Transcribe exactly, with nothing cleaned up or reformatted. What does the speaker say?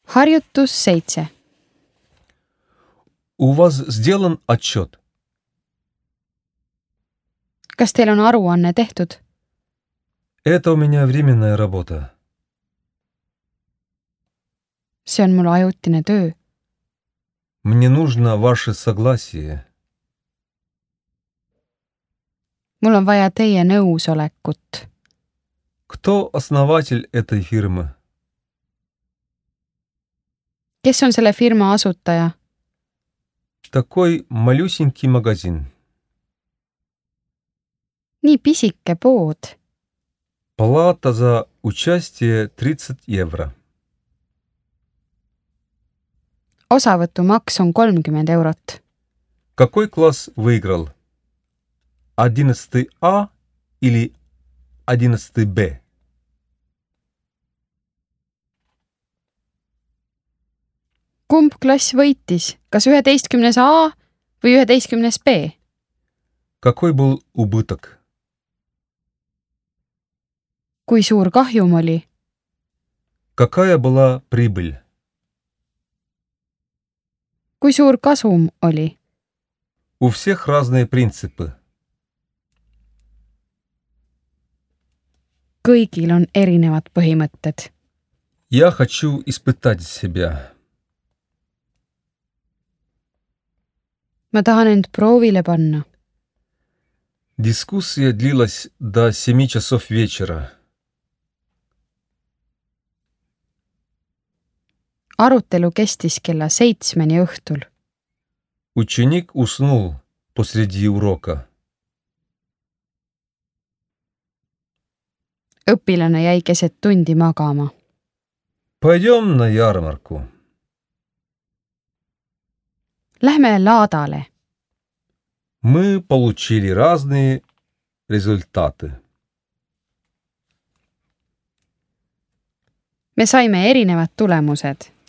Harjutus seitse. У вас сделан отчет? Kas teil on aruanne tehtud? Это у меня временная работа. See on mul ajutine töö. Мне нужно ваше согласие. Mul on vaja teie nõusolekut. Кто основатель этой фирмы? Kes on selle firma asutaja? Такой малюсенький магазин. Nii pisike pood. Плата за участие тридцать евро. Osavõtumaks on kolmkümmend eurot. Какой класс выиграл? одиннадцатый А или одиннадцатый Б? Kumb klass võitis? Kas üheteistkümnes A või üheteistkümnes B? Какой был убыток? Kui suur kahjum oli? Какая была прибыль? Kui suur kasum oli? У всех разные принципы. Kõigil on erinevad põhimõtted. Я хочу испытать себя. Ma tahan end proovile panna. Дискуссия длилась до семи часов вечера. Arutelu kestis kella seitsmeni õhtul. Ученик уснул посреди урока. Õpilane jäi keset tundi magama. Пойдем на ярмарку. Lähme laadale. Мы получили разные результаты. Me saime erinevad tulemused.